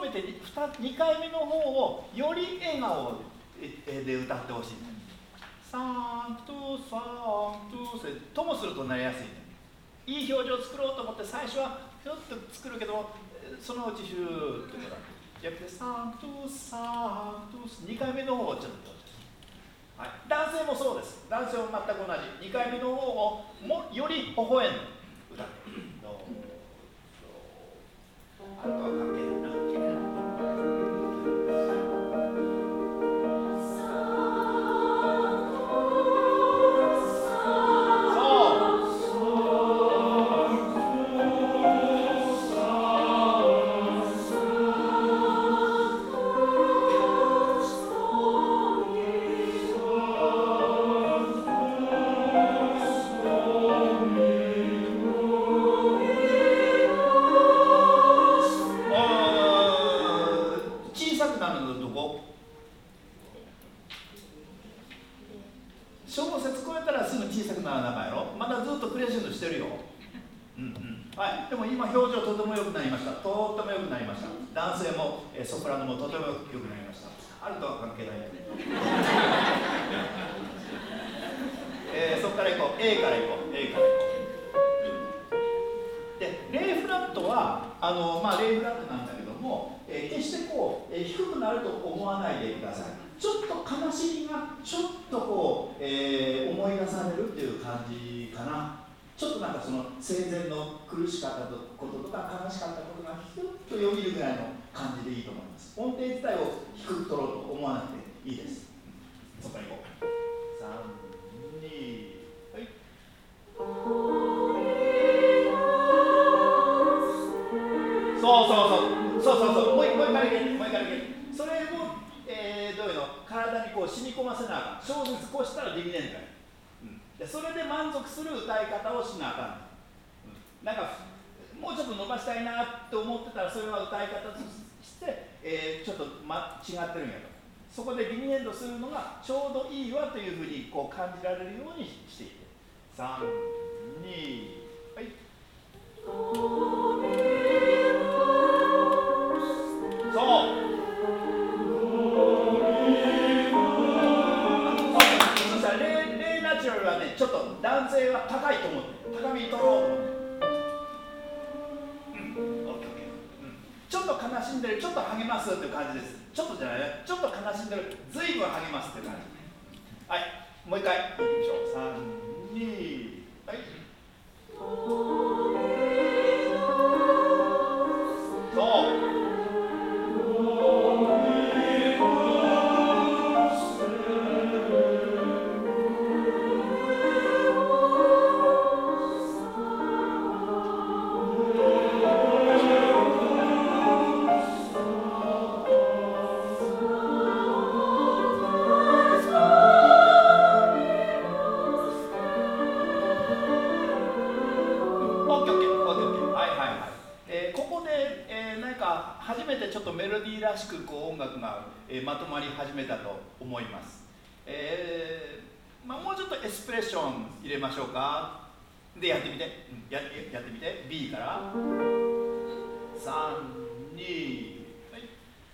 えて 2回目の方をより笑顔で歌ってほしい。サンクトサンクトともするとなりやすい。いい表情を作ろうと思って最初はひょっと作るけど、そのうちヒューってことだ。やってサンクトサンクト2回目の方をちょっと、はい、男性もそうです。男性も全く同じ。2回目の方をより微笑んで歌って。あとは関係ないな。ソプラノもとても良くなりました。アルトは関係ない。そこからいこう。A からいこう。A からいこう。で、レイフラットはレイフラットなんだけども、決してこう、低くなると思わないでください。ちょっと悲しみがちょっとこう、思い出されるっていう感じかな。ちょっとなんかその生前の苦しかったこととか悲しかったことがひゅっとよぎるぐらいの感じでいいと思います。音程自体を低く取ろうと思わなくていいです。そこからいこう。3、2、はい。そう。もう一回いけ。それも、どういうの体にこう染み込ませなあかん。小節こうしたらできねえんだよ。でそれで満足する歌い方をしなあかん。なんかもうちょっと伸ばしたいなって思ってたら、それは歌い方として、ちょっと、違ってるんやと。そこでディミエンドするのがちょうどいいわというふうにこう感じられるようにしていて。3、2、はい。レイナチュラルはね、ちょっと男性は高いと思って、高みに取ろうと思って。ちょっと悲しんでる、ちょっと励ますという感じです。ちょっとじゃないね、ちょっと悲しんでる、ずいぶん励ますという感じ。はい、もう一回いきましょう。3、2、はい。らしくこう音楽が、まとまり始めたと思います。もうちょっとエスプレッション入れましょうか。でやってみて、やってみて。 B から3、2、はい。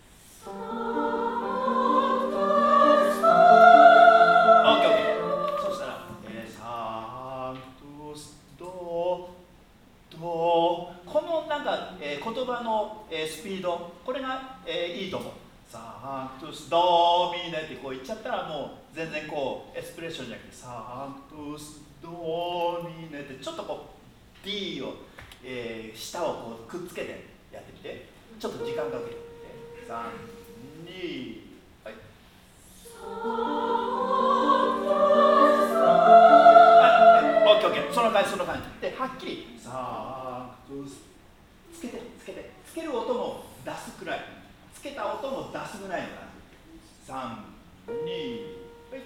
そしたら、サントスドド、このなんか、言葉の、スピード、これが、いいと思う。サントスドミネってこう言っちゃったら、もう全然こうエスプレッションじゃなくて、サントスドミネってちょっとこう D を、下をこうくっつけてやってみて。ちょっと時間かけてみて。3、2、はい。その感じで、はっきりサントスつける音も出すくらい、つけた音も出すぐらいの感じ。3、2、はい。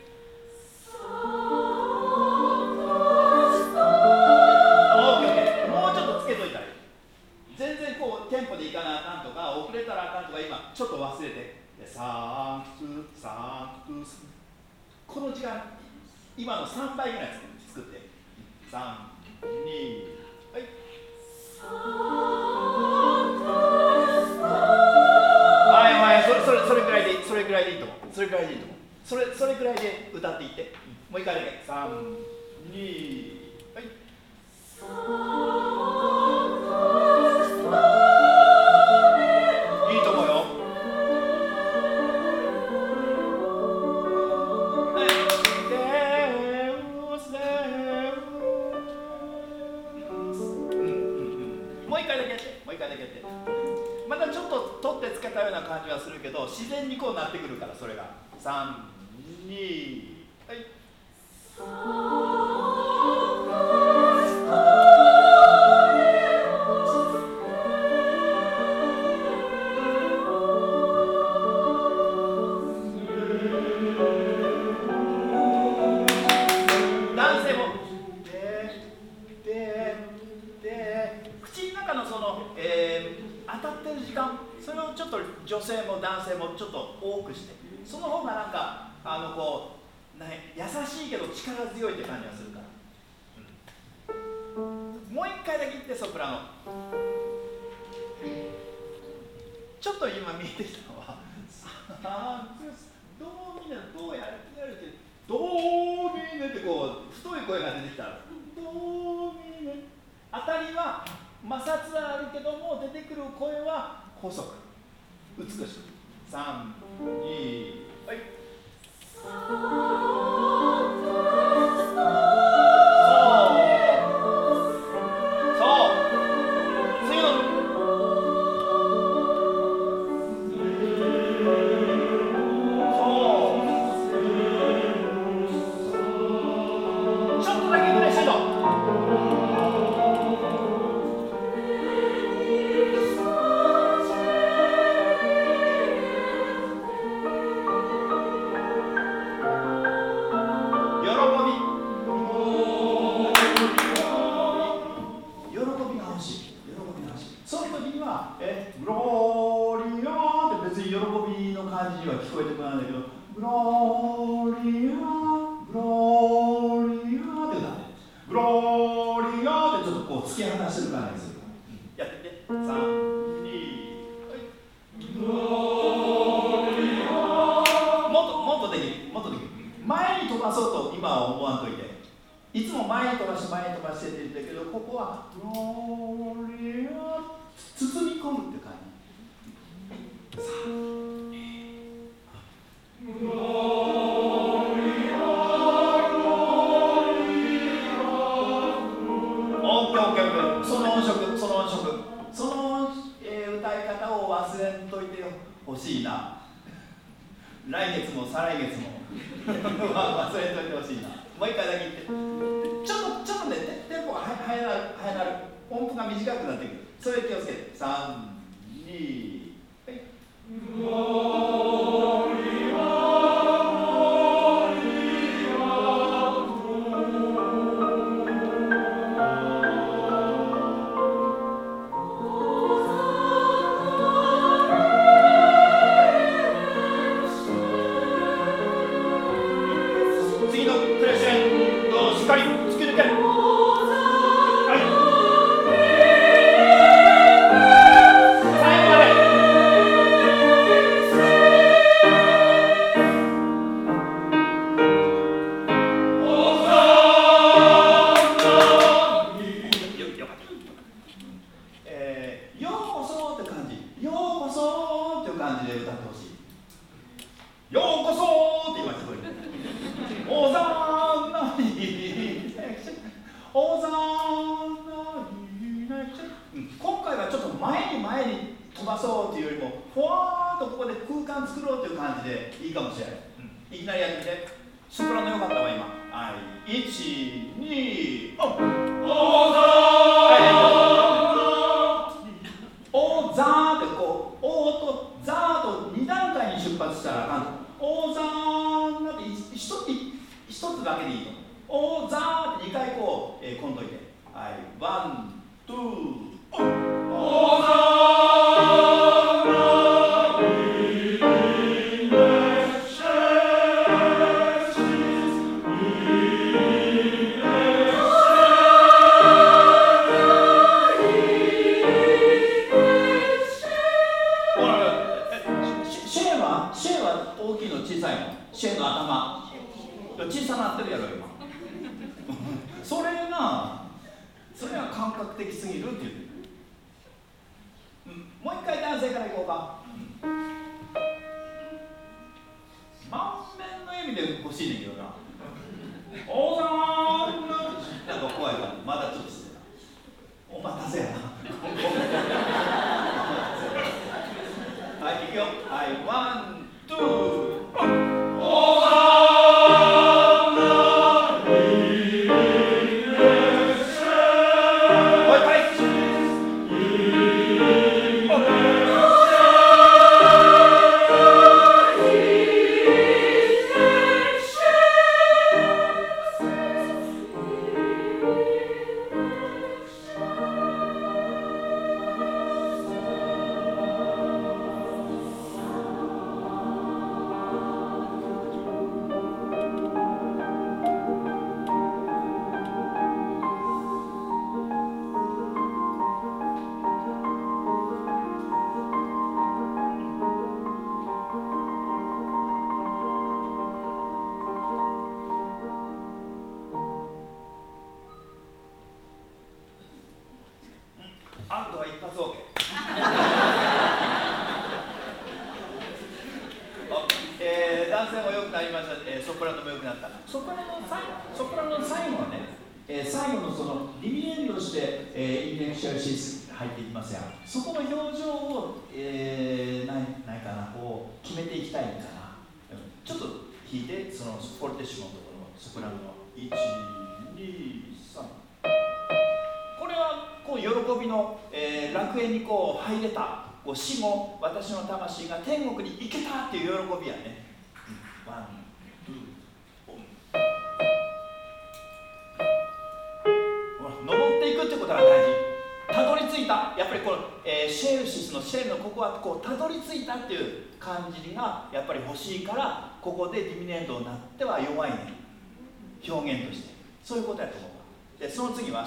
もうちょっとつけといたらいい。全然こうテンポでいかなあかんとか、遅れたらあかんとか、今ちょっと忘れて、サントス、この時間今の3倍ぐらい作って、3、2、はい。 それぐらいでいいと思う。それぐらいでいいと思う。それぐらいで歌っていって。もう一回だけ。3、2、はい。いいと思うよ。もう一回だけやって。またちょっと取ってつけたような感じはするけど、自然にこうなってくるから、それが。3、2、はい。男性も口の中のその、当たってる時間、それをちょっと女性も男性もちょっと多くして、その方がなんかこう優しいけど力強いって感じがするから、もう一回だけ言って。ソプラノちょっと今見えてきたのはドミネどうやるってドミネってこう太い声が出てきたらドミネ、当たりは摩擦はあるけども出てくる声は細く美しく。3、2、はい。 は大きいの小さいの？シェの頭小さなってるやろ今それが感覚的すぎるっていう、もう一回男性からいこうか、満面の笑みで欲しいねんけどな王様なんか怖いからまだちょっとしてたお待たせやなはい、いくよ。はい、ワン、ツー。アウトは一発 OK 男性も良くなりました、ソプラノも良くなった。ソプラノの最後はね、最後のそのディミエンドして、インテレクシャルシス入っていきますが、そこの表情を、ないかな、こう決めていきたいかな。ちょっと弾いて、そのフォルテッシモのところのソプラノの1、2、3。これはこう喜びの、楽園にこう入れた。こう死後、私の魂が天国に行けたっていう喜びやね。ワン、ツー、登っていくってことが大事。たどり着いた。やっぱりこの、シェルシスのシェルのここはこうたどり着いたっていう感じがやっぱり欲しいから、ここでディミネントになっては弱いね。表現として。そういうことやと思う。で、その次は